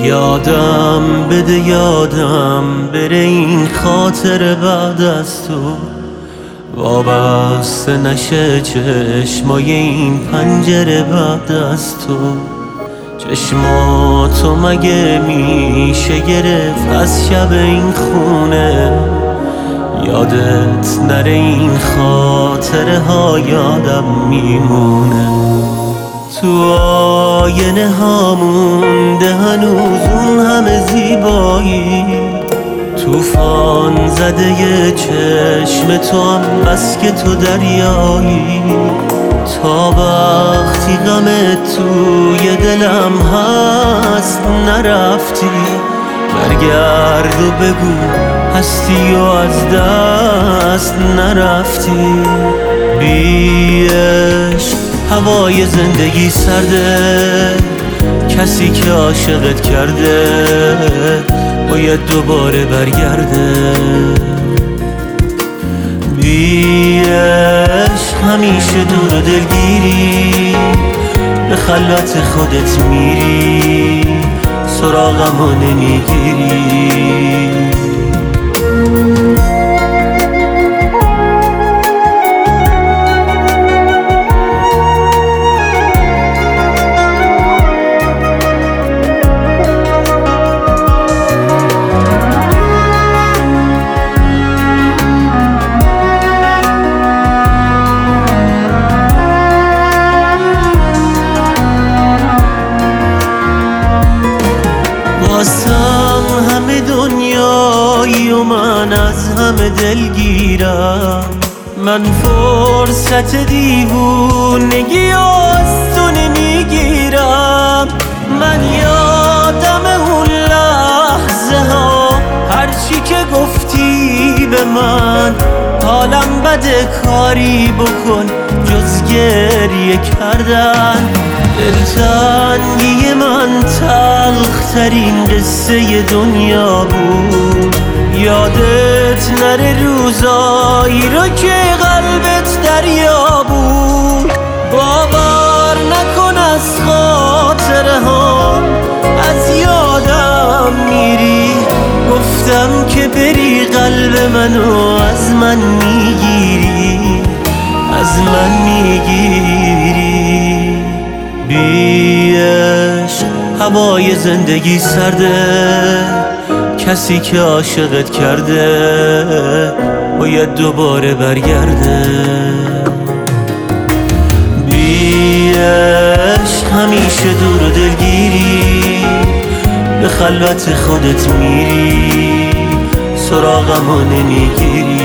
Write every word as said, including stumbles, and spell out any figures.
یادم بده یادم بره این خاطر بعد از تو، وابسته نشه چشمای این پنجره بعد از تو. چشماتو مگه میشه گرفت از شب این خونه؟ یادت نره این خاطره ها یادم میمونه. تو آینه ها مونده هنوز اون همه زیبایی، طوفان زده یه چشم تو هم بس که تو دریایی. تا وقتی غم توی دلم هست نرفتی، برگرد و بگو هستی و از دست نرفتی. بی عشق هوای زندگی سرده، کسی که عاشقت کرده باید دوباره برگرده. بی عشق همیشه دور و دلگیری، به خلوت خودت میری سراغمو نمیگیری. واسم همه دنیایی و من از همه دلگیرم. من فرصت دیوونگی از تو نمیگیرم. من یادم اون لحظه ها هرچی که گفتی به من، حالم بده کاری بکن جز گریه کردن. دلتنگی من تلخترین قصه دنیا بود، یادت نره روزایی رو که قلبت دریا بود. باور نکن از خاطره ها از یادم میری، گفتم که بری قلب منو از من میگیری، از من میگیری. بی عشق هوای زندگی سرده، کسی که عاشقت کرده باید دوباره برگرده. بی عشق همیشه دور و دلگیری، به خلوت خودت میری سراغمو نمیگیری.